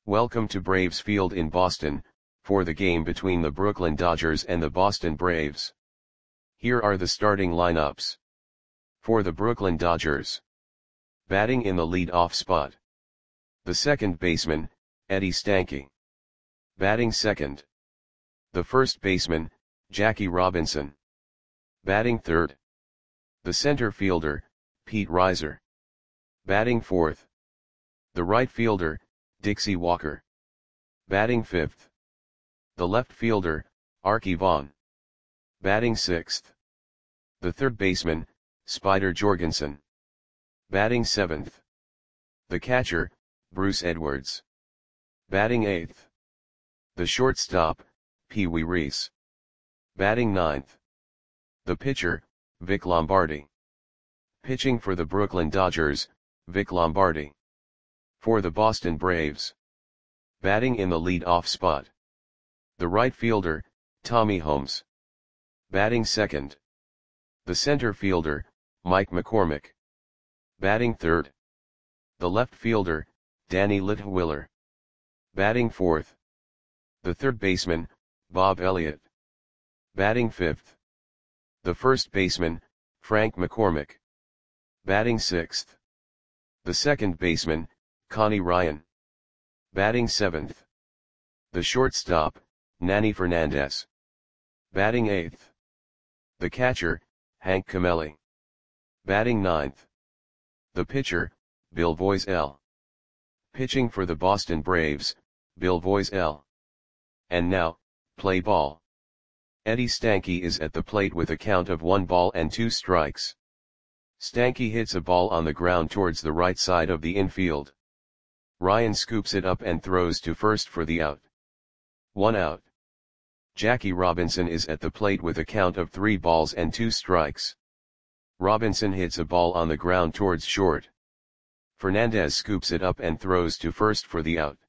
Welcome to Braves Field in Boston, for the game between the Brooklyn Dodgers and the Boston Braves. Here are the starting lineups. For the Brooklyn Dodgers. Batting in the lead-off spot. The second baseman, Eddie Stanky. Batting second. The first baseman, Jackie Robinson. Batting third. The center fielder, Pete Reiser. Batting fourth. The right fielder, Dixie Walker. Batting fifth. The left fielder, Arky Vaughan. Batting sixth. The third baseman, Spider Jorgensen. Batting seventh. The catcher, Bruce Edwards. Batting eighth. The shortstop, Pee Wee Reese. Batting ninth. The pitcher, Vic Lombardi. Pitching for the Brooklyn Dodgers, Vic Lombardi. For the Boston Braves. Batting in the lead-off spot. The right fielder, Tommy Holmes. Batting second. The center fielder, Mike McCormick. Batting third. The left fielder, Danny Litwiller. Batting fourth. The third baseman, Bob Elliott. Batting fifth. The first baseman, Frank McCormick. Batting sixth. The second baseman, Connie Ryan. Batting seventh. The shortstop, Nanny Fernandez. Batting eighth. The catcher, Hank Camelli. Batting ninth. The pitcher, Bill Voiselle. Pitching for the Boston Braves, Bill Voiselle. And now, play ball. Eddie Stanky is at the plate with a count of 1 ball and 2 strikes. Stanky hits a ball on the ground towards the right side of the infield. Ryan scoops it up and throws to first for the out. 1 out. Jackie Robinson is at the plate with a count of 3 balls and 2 strikes. Robinson hits a ball on the ground towards short. Fernandez scoops it up and throws to first for the out.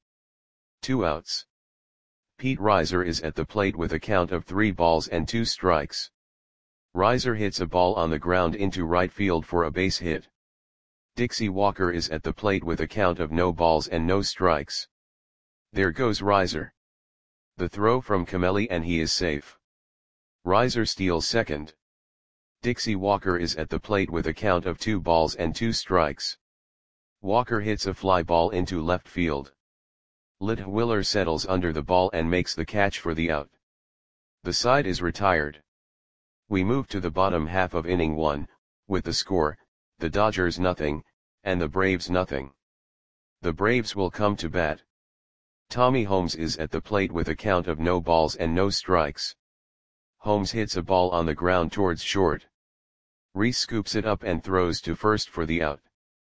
2 outs. Pete Reiser is at the plate with a count of 3 balls and 2 strikes. Reiser hits a ball on the ground into right field for a base hit. Dixie Walker is at the plate with a count of no balls and no strikes. There goes Reiser. The throw from Camelli and he is safe. Reiser steals second. Dixie Walker is at the plate with a count of 2 balls and 2 strikes. Walker hits a fly ball into left field. Litwiller settles under the ball and makes the catch for the out. The side is retired. We move to the bottom half of inning 1, with the score, the Dodgers nothing, and the Braves nothing. The Braves will come to bat. Tommy Holmes is at the plate with a count of no balls and no strikes. Holmes hits a ball on the ground towards short. Reese scoops it up and throws to first for the out.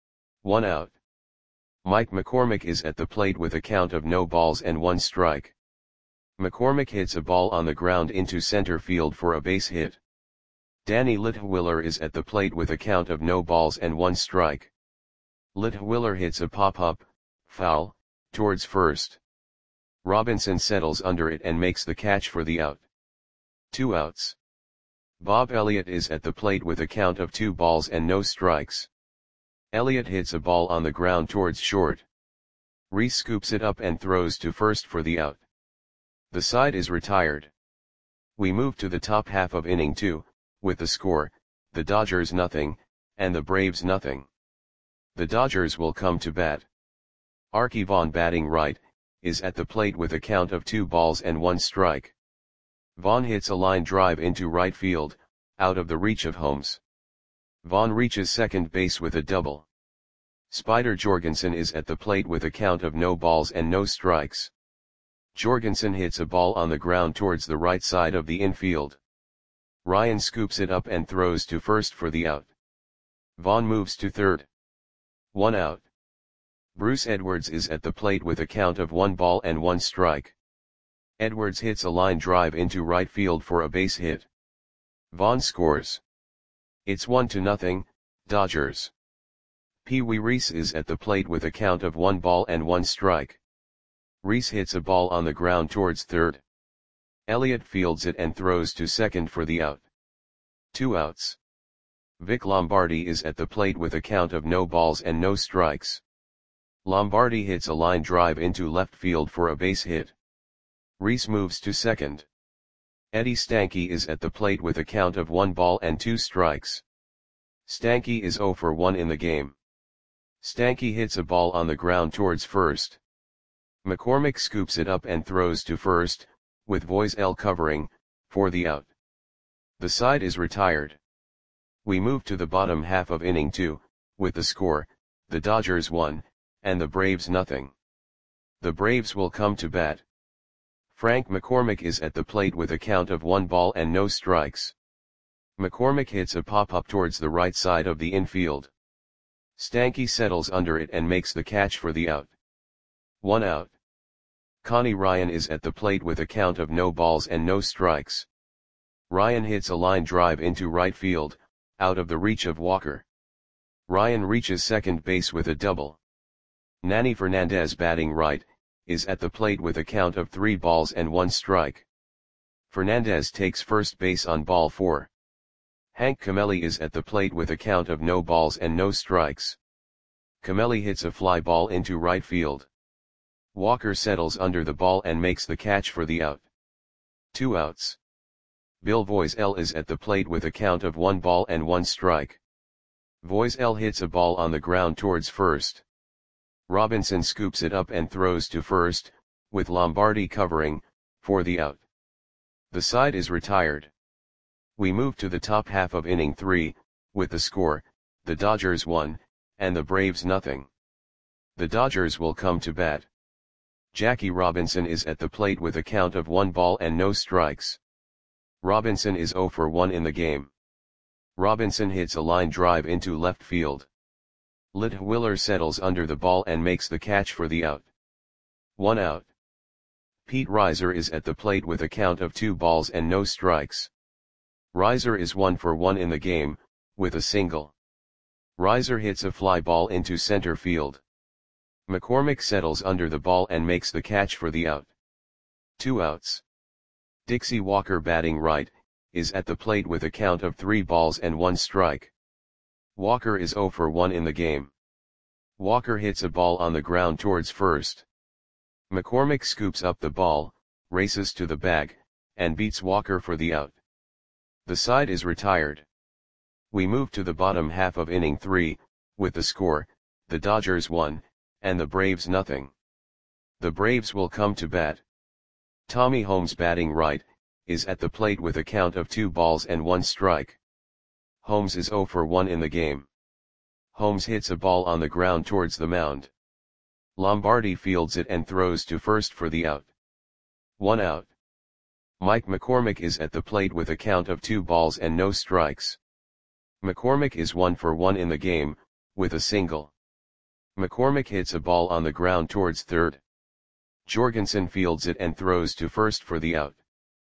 1 out. Mike McCormick is at the plate with a count of no balls and 1 strike. McCormick hits a ball on the ground into center field for a base hit. Danny Litwiller is at the plate with a count of no balls and 1 strike. Litwiller hits a pop-up, foul, towards first. Robinson settles under it and makes the catch for the out. 2 outs. Bob Elliott is at the plate with a count of 2 balls and no strikes. Elliott hits a ball on the ground towards short. Reese scoops it up and throws to first for the out. The side is retired. We move to the top half of inning 2, with the score, the Dodgers nothing, and the Braves nothing. The Dodgers will come to bat. Arky Vaughan batting right, is at the plate with a count of 2 balls and 1 strike. Vaughan hits a line drive into right field, out of the reach of Holmes. Vaughan reaches second base with a double. Spider Jorgensen is at the plate with a count of no balls and no strikes. Jorgensen hits a ball on the ground towards the right side of the infield. Ryan scoops it up and throws to first for the out. Vaughan moves to third. 1 out. Bruce Edwards is at the plate with a count of 1 ball and 1 strike. Edwards hits a line drive into right field for a base hit. Vaughan scores. It's 1-0, Dodgers. Pee Wee Reese is at the plate with a count of 1 ball and 1 strike. Reese hits a ball on the ground towards third. Elliott fields it and throws to second for the out. 2 outs. Vic Lombardi is at the plate with a count of no balls and no strikes. Lombardi hits a line drive into left field for a base hit. Rhys moves to second. Eddie Stanky is at the plate with a count of 1 ball and 2 strikes. Stanky is 0 for 1 in the game. Stanky hits a ball on the ground towards first. McCormick scoops it up and throws to first, with Voiselle covering, for the out. The side is retired. We move to the bottom half of inning 2, with the score, the Dodgers 1, and the Braves nothing. The Braves will come to bat. Frank McCormick is at the plate with a count of 1 ball and no strikes. McCormick hits a pop-up towards the right side of the infield. Stanky settles under it and makes the catch for the out. 1 out. Connie Ryan is at the plate with a count of no balls and no strikes. Ryan hits a line drive into right field, out of the reach of Walker. Ryan reaches second base with a double. Nanny Fernandez, batting right, is at the plate with a count of 3 balls and 1 strike. Fernandez takes first base on ball 4. Hank Camelli is at the plate with a count of no balls and no strikes. Camelli hits a fly ball into right field. Walker settles under the ball and makes the catch for the out. 2 outs. Bill Voiselle is at the plate with a count of 1 ball and 1 strike. Voiselle hits a ball on the ground towards first. Robinson scoops it up and throws to first, with Lombardi covering, for the out. The side is retired. We move to the top half of inning 3, with the score, the Dodgers 1, and the Braves nothing. The Dodgers will come to bat. Jackie Robinson is at the plate with a count of 1 ball and no strikes. Robinson is 0 for 1 in the game. Robinson hits a line drive into left field. Litwiller settles under the ball and makes the catch for the out. 1 out. Pete Reiser is at the plate with a count of 2 balls and no strikes. Reiser is 1 for 1 in the game, with a single. Reiser hits a fly ball into center field. McCormick settles under the ball and makes the catch for the out. 2 outs. Dixie Walker, batting right, is at the plate with a count of 3 balls and 1 strike. Walker is 0 for 1 in the game. Walker hits a ball on the ground towards first. McCormick scoops up the ball, races to the bag, and beats Walker for the out. The side is retired. We move to the bottom half of inning 3, with the score, the Dodgers 1, and the Braves nothing. The Braves will come to bat. Tommy Holmes, batting right, is at the plate with a count of 2 balls and 1 strike. Holmes is 0 for 1 in the game. Holmes hits a ball on the ground towards the mound. Lombardi fields it and throws to first for the out. 1 out. Mike McCormick is at the plate with a count of 2 balls and no strikes. McCormick is 1 for 1 in the game, with a single. McCormick hits a ball on the ground towards third. Jorgensen fields it and throws to first for the out.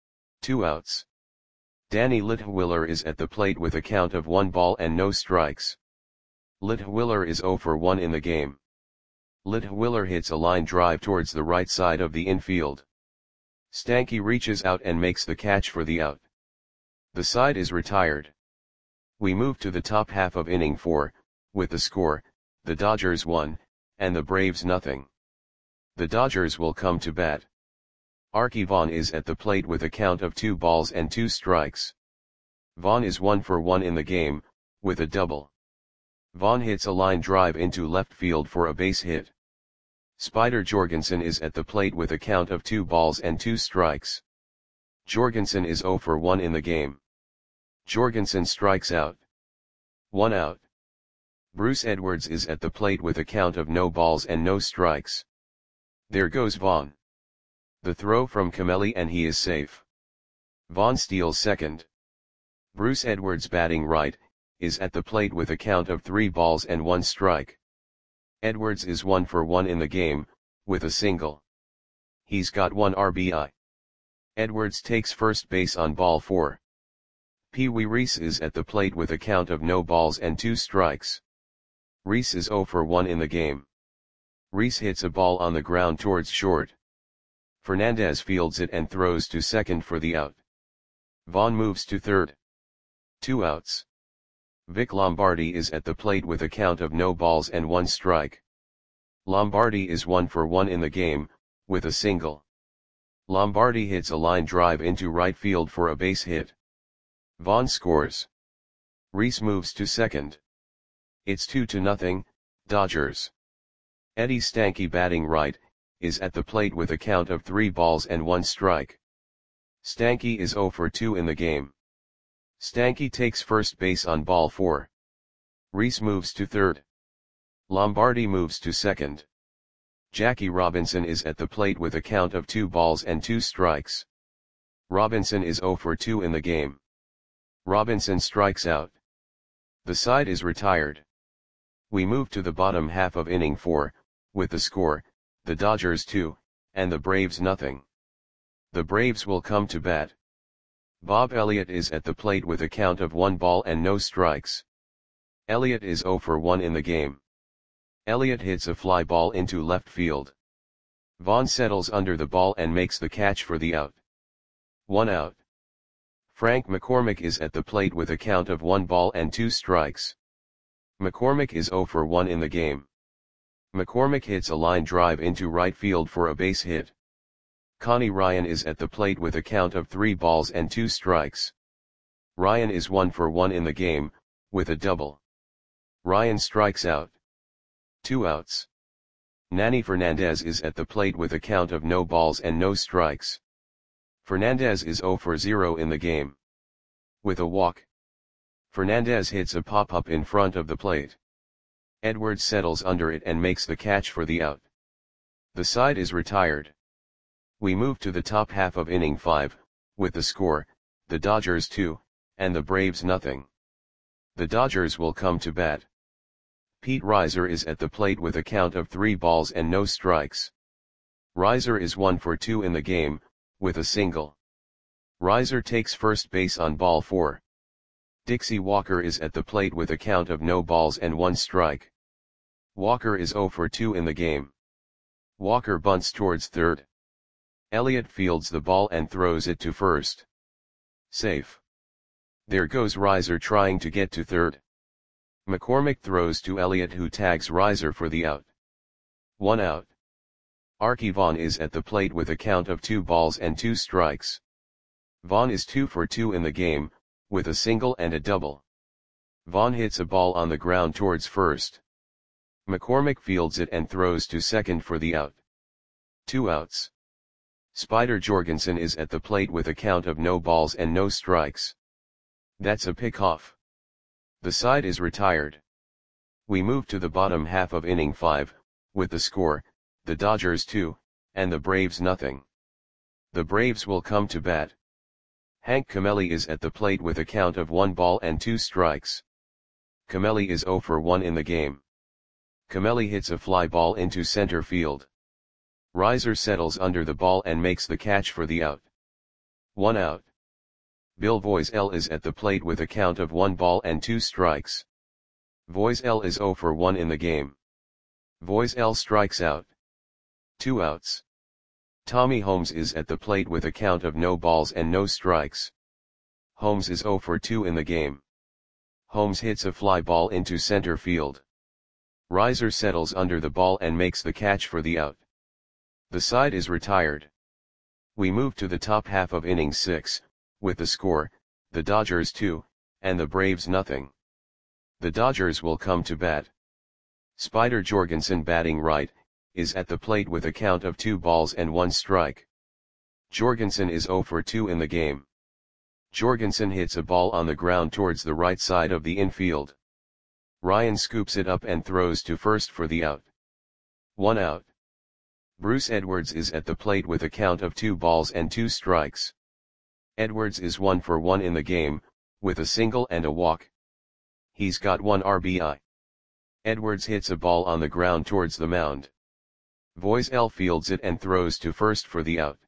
2 outs. Danny Litwiller is at the plate with a count of 1 ball and no strikes. Litwiller is 0 for 1 in the game. Litwiller hits a line drive towards the right side of the infield. Stanky reaches out and makes the catch for the out. The side is retired. We move to the top half of inning 4, with the score, the Dodgers 1, and the Braves nothing. The Dodgers will come to bat. Archie Vaughn is at the plate with a count of 2 balls and 2 strikes. Vaughn is 1 for 1 in the game, with a double. Vaughn hits a line drive into left field for a base hit. Spider Jorgensen is at the plate with a count of 2 balls and 2 strikes. Jorgensen is 0 for 1 in the game. Jorgensen strikes out. 1 out. Bruce Edwards is at the plate with a count of no balls and no strikes. There goes Vaughn. The throw from Camelli and he is safe. Vaughn steals second. Bruce Edwards, batting right, is at the plate with a count of 3 balls and 1 strike. Edwards is 1 for 1 in the game, with a single. He's got 1 RBI. Edwards takes first base on ball 4. Pee Wee Reese is at the plate with a count of no balls and 2 strikes. Reese is 0 for 1 in the game. Reese hits a ball on the ground towards short. Fernandez fields it and throws to second for the out. Vaughn moves to third. 2 outs. Vic Lombardi is at the plate with a count of no balls and 1 strike. Lombardi is 1 for 1 in the game, with a single. Lombardi hits a line drive into right field for a base hit. Vaughn scores. Rhys moves to second. It's 2-0, Dodgers. Eddie Stanky, batting right, is at the plate with a count of 3 balls and 1 strike. Stanky is 0 for 2 in the game. Stanky takes first base on ball 4. Rhys moves to third. Lombardi moves to second. Jackie Robinson is at the plate with a count of 2 balls and 2 strikes. Robinson is 0 for 2 in the game. Robinson strikes out. The side is retired. We move to the bottom half of inning 4, with the score, the Dodgers 2, and the Braves nothing. The Braves will come to bat. Bob Elliott is at the plate with a count of 1 ball and no strikes. Elliott is 0 for 1 in the game. Elliott hits a fly ball into left field. Vaughn settles under the ball and makes the catch for the out. 1 out. Frank McCormick is at the plate with a count of 1 ball and 2 strikes. McCormick is 0 for 1 in the game. McCormick hits a line drive into right field for a base hit. Connie Ryan is at the plate with a count of 3 balls and 2 strikes. Ryan is 1 for 1 in the game, with a double. Ryan strikes out. 2 outs. Nanny Fernandez is at the plate with a count of no balls and no strikes. Fernandez is 0 for 0 in the game. With a walk. Fernandez hits a pop-up in front of the plate. Edwards settles under it and makes the catch for the out. The side is retired. We move to the top half of inning 5, with the score, the Dodgers 2, and the Braves nothing. The Dodgers will come to bat. Pete Reiser is at the plate with a count of 3 balls and no strikes. Reiser is 1 for 2 in the game, with a single. Reiser takes first base on ball 4. Dixie Walker is at the plate with a count of no balls and 1 strike. Walker is 0 for 2 in the game. Walker bunts towards third. Elliott fields the ball and throws it to first. Safe. There goes Reiser trying to get to third. McCormick throws to Elliott, who tags Reiser for the out. 1 out. Archie Vaughn is at the plate with a count of 2 balls and 2 strikes. Vaughn is 2 for 2 in the game, with a single and a double. Vaughn hits a ball on the ground towards first. McCormick fields it and throws to second for the out. 2 outs. Spider Jorgensen is at the plate with a count of no balls and no strikes. That's a pickoff. The side is retired. We move to the bottom half of inning 5, with the score, the Dodgers 2, and the Braves nothing. The Braves will come to bat. Hank Camelli is at the plate with a count of 1 ball and 2 strikes. Camelli is 0 for 1 in the game. Camelli hits a fly ball into center field. Reiser settles under the ball and makes the catch for the out. 1 out. Bill Voisell is at the plate with a count of 1 ball and 2 strikes. Voisell is 0 for 1 in the game. Voisell strikes out. 2 outs. Tommy Holmes is at the plate with a count of no balls and no strikes. Holmes is 0 for 2 in the game. Holmes hits a fly ball into center field. Reiser settles under the ball and makes the catch for the out. The side is retired. We move to the top half of inning 6, with the score, the Dodgers 2, and the Braves nothing. The Dodgers will come to bat. Spider Jorgensen, batting right, is at the plate with a count of 2 balls and 1 strike. Jorgensen is 0 for 2 in the game. Jorgensen hits a ball on the ground towards the right side of the infield. Ryan scoops it up and throws to first for the out. 1 out. Bruce Edwards is at the plate with a count of 2 balls and 2 strikes. Edwards is 1 for 1 in the game, with a single and a walk. He's got 1 RBI. Edwards hits a ball on the ground towards the mound. Voisell fields it and throws to first for the out.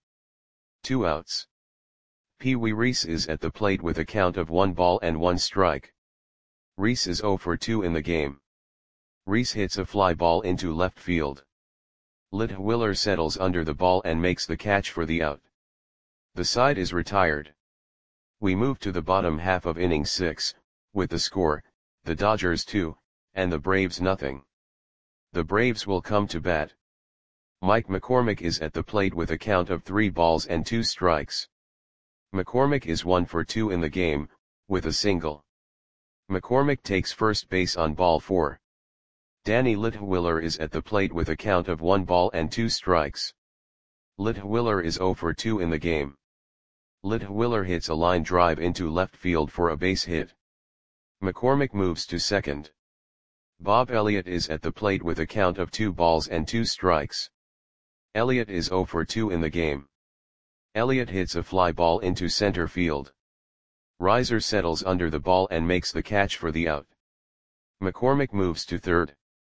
2 outs. Pee Wee Reese is at the plate with a count of 1 ball and 1 strike. Reese is 0 for 2 in the game. Reese hits a fly ball into left field. Litwiller settles under the ball and makes the catch for the out. The side is retired. We move to the bottom half of inning 6, with the score, the Dodgers 2, and the Braves nothing. The Braves will come to bat. Mike McCormick is at the plate with a count of 3 balls and 2 strikes. McCormick is 1 for 2 in the game, with a single. McCormick takes first base on ball 4. Danny Litwiller is at the plate with a count of 1 ball and 2 strikes. Litwiller is 0 for 2 in the game. Litwiller hits a line drive into left field for a base hit. McCormick moves to second. Bob Elliott is at the plate with a count of 2 balls and 2 strikes. Elliott is 0 for 2 in the game. Elliott hits a fly ball into center field. Reiser settles under the ball and makes the catch for the out. McCormick moves to third.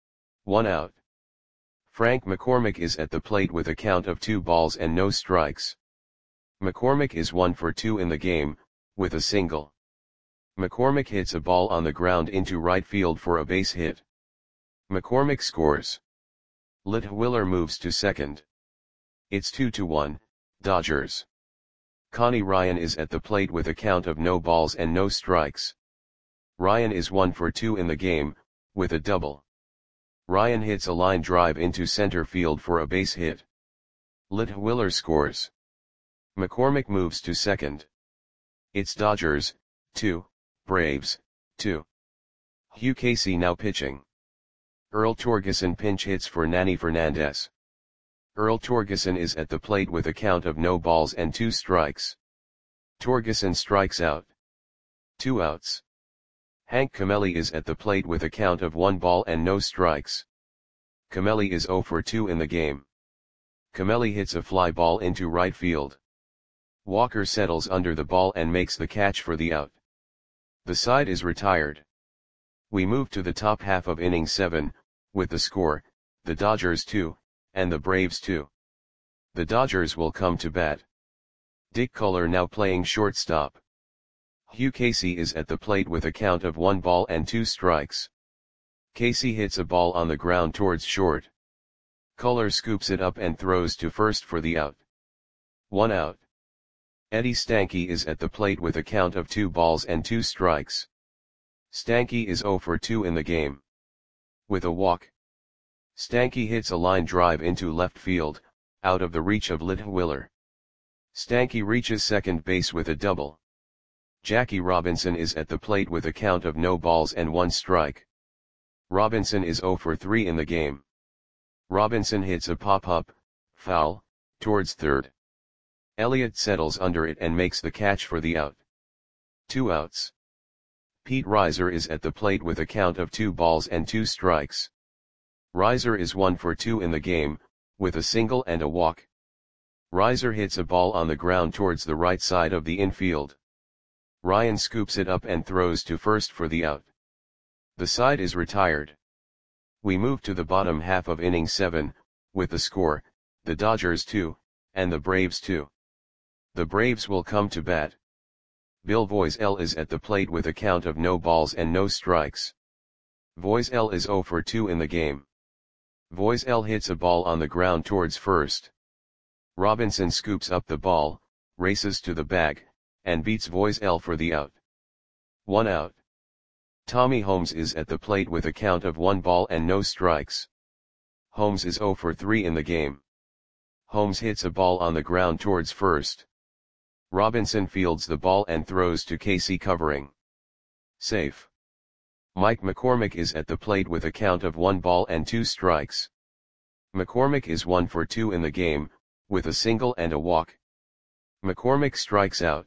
1 out. Frank McCormick is at the plate with a count of 2 balls and no strikes. McCormick is 1 for 2 in the game, with a single. McCormick hits a ball on the ground into right field for a base hit. McCormick scores. Litwiller moves to second. It's 2-1, Dodgers. Connie Ryan is at the plate with a count of no balls and no strikes. Ryan is 1 for 2 in the game, with a double. Ryan hits a line drive into center field for a base hit. Litwiller scores. McCormick moves to second. It's Dodgers, 2, Braves, 2. Hugh Casey now pitching. Earl Torgeson pinch hits for Nanny Fernandez. Earl Torgeson is at the plate with a count of no balls and 2 strikes. Torgeson strikes out. 2 outs. Hank Camelli is at the plate with a count of 1 ball and no strikes. Camelli is 0 for 2 in the game. Camelli hits a fly ball into right field. Walker settles under the ball and makes the catch for the out. The side is retired. We move to the top half of inning 7, with the score, the Dodgers 2, and the Braves 2. The Dodgers will come to bat. Dick Culler now playing shortstop. Hugh Casey is at the plate with a count of 1 ball and 2 strikes. Casey hits a ball on the ground towards short. Culler scoops it up and throws to first for the out. 1 out. Eddie Stanky is at the plate with a count of 2 balls and 2 strikes. Stanky is 0 for 2 in the game. With a walk. Stanky hits a line drive into left field, out of the reach of Litwiller. Stanky reaches second base with a double. Jackie Robinson is at the plate with a count of no balls and 1 strike. Robinson is 0 for 3 in the game. Robinson hits a pop-up, foul, towards third. Elliott settles under it and makes the catch for the out. 2 outs. Pete Reiser is at the plate with a count of 2 balls and 2 strikes. Reiser is 1 for 2 in the game, with a single and a walk. Reiser hits a ball on the ground towards the right side of the infield. Ryan scoops it up and throws to first for the out. The side is retired. We move to the bottom half of inning 7, with the score, the Dodgers 2, and the Braves 2. The Braves will come to bat. Bill Voiselle is at the plate with a count of no balls and no strikes. Voiselle is 0 for 2 in the game. Voiselle hits a ball on the ground towards first. Robinson scoops up the ball, races to the bag, and beats Voiselle for the out. 1 out. Tommy Holmes is at the plate with a count of 1 ball and no strikes. Holmes is 0 for 3 in the game. Holmes hits a ball on the ground towards first. Robinson fields the ball and throws to Casey covering. Safe. Mike McCormick is at the plate with a count of 1 ball and 2 strikes. McCormick is 1 for 2 in the game, with a single and a walk. McCormick strikes out.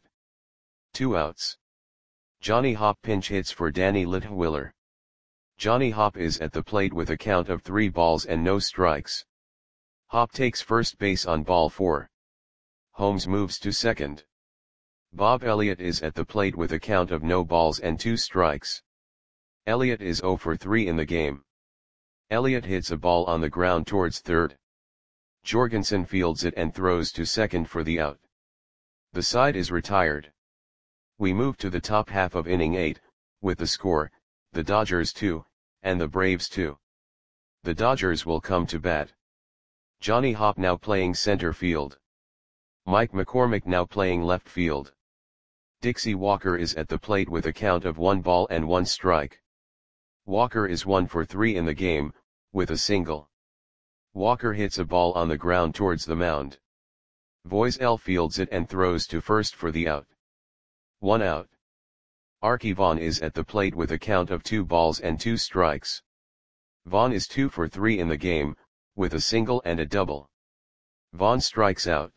2 outs. Johnny Hopp pinch hits for Danny Litwiller. Johnny Hopp is at the plate with a count of 3 balls and no strikes. Hopp takes first base on ball 4. Holmes moves to second. Bob Elliott is at the plate with a count of no balls and 2 strikes. Elliott is 0 for 3 in the game. Elliott hits a ball on the ground towards third. Jorgensen fields it and throws to second for the out. The side is retired. We move to the top half of inning 8, with the score, the Dodgers 2, and the Braves 2. The Dodgers will come to bat. Johnny Hopp now playing center field. Mike McCormick now playing left field. Dixie Walker is at the plate with a count of 1 ball and 1 strike. Walker is 1 for 3 in the game, with a single. Walker hits a ball on the ground towards the mound. Voiselle fields it and throws to first for the out. 1 out. Arky Vaughan is at the plate with a count of 2 balls and 2 strikes. Vaughan is 2 for 3 in the game, with a single and a double. Vaughan strikes out.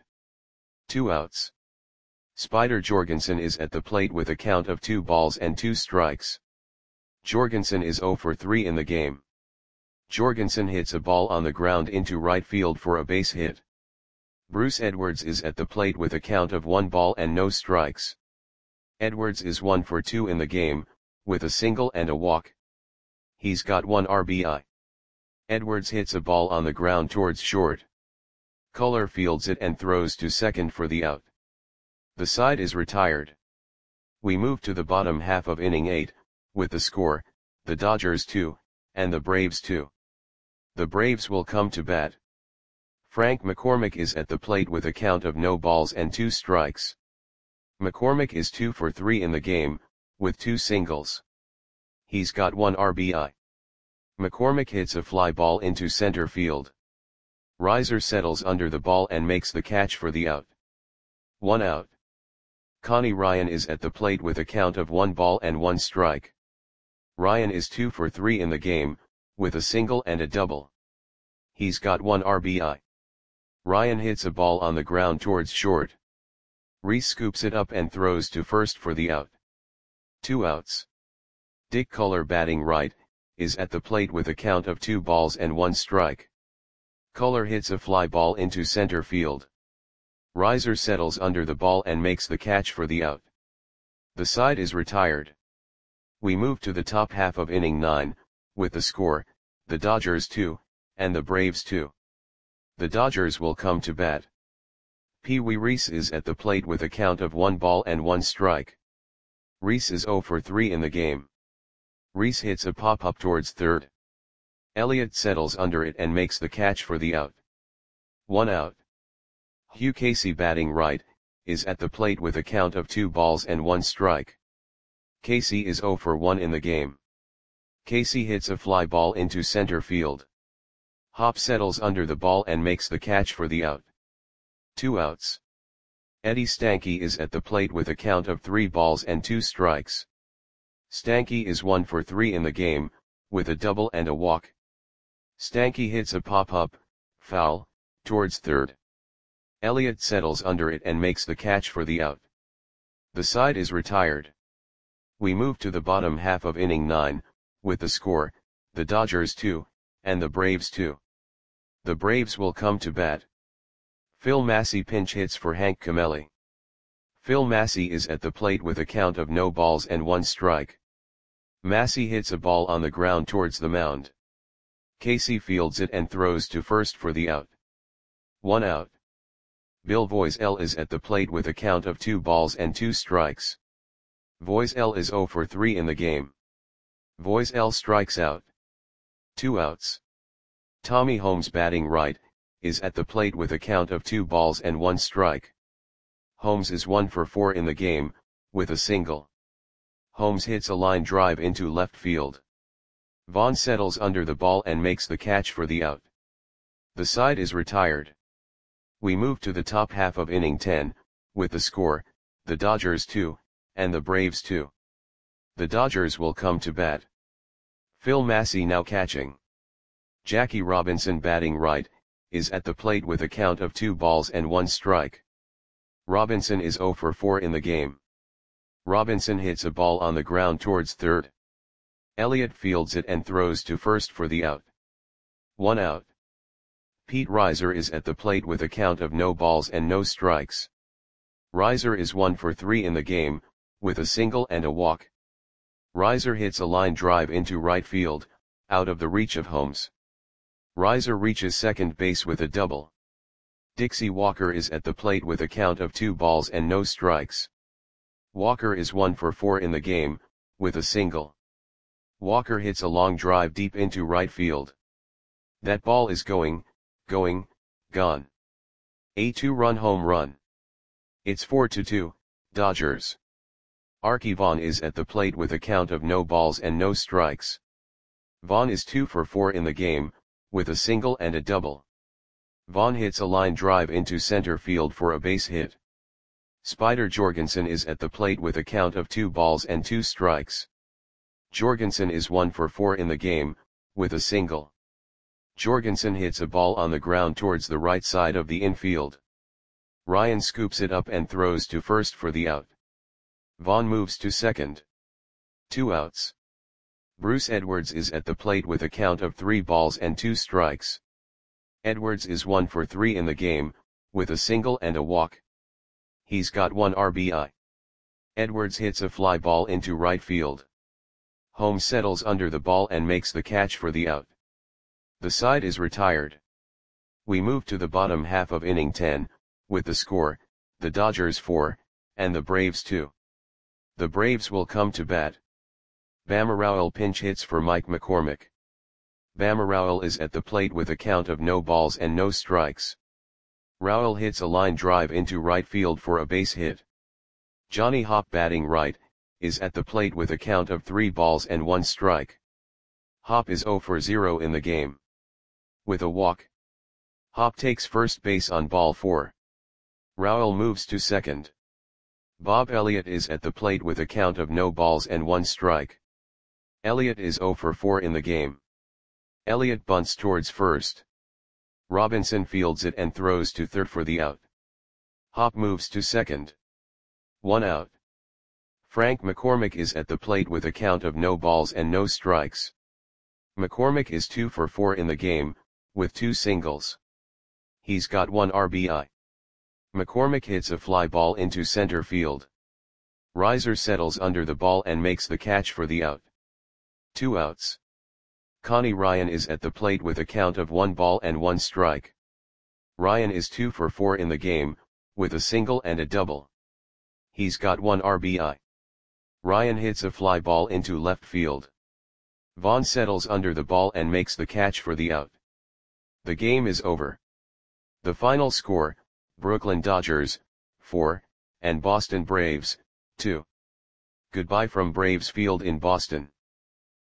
2 outs. Spider Jorgensen is at the plate with a count of 2 balls and 2 strikes. Jorgensen is 0 for 3 in the game. Jorgensen hits a ball on the ground into right field for a base hit. Bruce Edwards is at the plate with a count of 1 ball and no strikes. Edwards is 1 for 2 in the game, with a single and a walk. He's got 1 RBI. Edwards hits a ball on the ground towards short. Culler fields it and throws to second for the out. The side is retired. We move to the bottom half of inning 8, with the score, the Dodgers 2, and the Braves 2. The Braves will come to bat. Frank McCormick is at the plate with a count of no balls and 2 strikes. McCormick is 2 for 3 in the game, with 2 singles. He's got 1 RBI. McCormick hits a fly ball into center field. Reiser settles under the ball and makes the catch for the out. 1 out. Connie Ryan is at the plate with a count of 1 ball and 1 strike. Ryan is 2 for 3 in the game, with a single and a double. He's got 1 RBI. Ryan hits a ball on the ground towards short. Reese scoops it up and throws to first for the out. 2 outs. Dick Culler, batting right, is at the plate with a count of 2 balls and 1 strike. Culler hits a fly ball into center field. Reiser settles under the ball and makes the catch for the out. The side is retired. We move to the top half of inning 9, with the score, the Dodgers 2, and the Braves 2. The Dodgers will come to bat. Pee Wee Reese is at the plate with a count of 1 ball and 1 strike. Reese is 0 for 3 in the game. Reese hits a pop-up towards third. Elliott settles under it and makes the catch for the out. 1 out. Hugh Casey, batting right, is at the plate with a count of 2 balls and 1 strike. Casey is 0 for 1 in the game. Casey hits a fly ball into center field. Hop settles under the ball and makes the catch for the out. 2 outs. Eddie Stanky is at the plate with a count of 3 balls and 2 strikes. Stanky is 1 for 3 in the game, with a double and a walk. Stanky hits a pop-up, foul, towards third. Elliott settles under it and makes the catch for the out. The side is retired. We move to the bottom half of inning 9, with the score, the Dodgers 2, and the Braves 2. The Braves will come to bat. Phil Massey pinch hits for Hank Camelli. Phil Massey is at the plate with a count of no balls and 1 strike. Massey hits a ball on the ground towards the mound. Casey fields it and throws to first for the out. 1 out. Bill Voiselle is at the plate with a count of 2 balls and 2 strikes. Voiselle is 0 for 3 in the game. Voiselle strikes out. 2 outs. Tommy Holmes, batting right, is at the plate with a count of 2 balls and 1 strike. Holmes is 1 for 4 in the game, with a single. Holmes hits a line drive into left field. Vaughn settles under the ball and makes the catch for the out. The side is retired. We move to the top half of inning 10, with the score, the Dodgers 2, and the Braves 2. The Dodgers will come to bat. Phil Massey now catching. Jackie Robinson, batting right, is at the plate with a count of 2 balls and 1 strike. Robinson is 0 for 4 in the game. Robinson hits a ball on the ground towards third. Elliott fields it and throws to first for the out. 1 out. Pete Reiser is at the plate with a count of no balls and no strikes. Reiser is 1 for 3 in the game, with a single and a walk. Reiser hits a line drive into right field, out of the reach of Holmes. Reiser reaches second base with a double. Dixie Walker is at the plate with a count of 2 balls and no strikes. Walker is 1 for 4 in the game, with a single. Walker hits a long drive deep into right field. That ball is going, gone. A 2-run home run. It's 4-2, Dodgers. Arky Vaughan is at the plate with a count of no balls and no strikes. Vaughan is 2 for 4 in the game, with a single and a double. Vaughn hits a line drive into center field for a base hit. Spider Jorgensen is at the plate with a count of 2 balls and 2 strikes. Jorgensen is 1 for 4 in the game, with a single. Jorgensen hits a ball on the ground towards the right side of the infield. Ryan scoops it up and throws to first for the out. Vaughn moves to second. 2 outs. Bruce Edwards is at the plate with a count of 3 balls and 2 strikes. Edwards is 1 for 3 in the game, with a single and a walk. He's got 1 RBI. Edwards hits a fly ball into right field. Holmes settles under the ball and makes the catch for the out. The side is retired. We move to the bottom half of inning 10, with the score, the Dodgers 4, and the Braves 2. The Braves will come to bat. Bama Rowell pinch hits for Mike McCormick. Bama Rowell is at the plate with a count of no balls and no strikes. Rowell hits a line drive into right field for a base hit. Johnny Hopp, batting right, is at the plate with a count of 3 balls and 1 strike. Hopp is 0 for 0 in the game. With a walk. Hopp takes first base on ball 4. Rowell moves to second. Bob Elliott is at the plate with a count of no balls and 1 strike. Elliott is 0 for 4 in the game. Elliott bunts towards first. Robinson fields it and throws to third for the out. Hopp moves to second. 1 out. Frank McCormick is at the plate with a count of no balls and no strikes. McCormick is 2 for 4 in the game, with 2 singles. He's got 1 RBI. McCormick hits a fly ball into center field. Reiser settles under the ball and makes the catch for the out. 2 outs. Connie Ryan is at the plate with a count of 1 ball and 1 strike. Ryan is 2 for 4 in the game, with a single and a double. He's got 1 RBI. Ryan hits a fly ball into left field. Vaughn settles under the ball and makes the catch for the out. The game is over. The final score, Brooklyn Dodgers, 4, and Boston Braves, 2. Goodbye from Braves Field in Boston.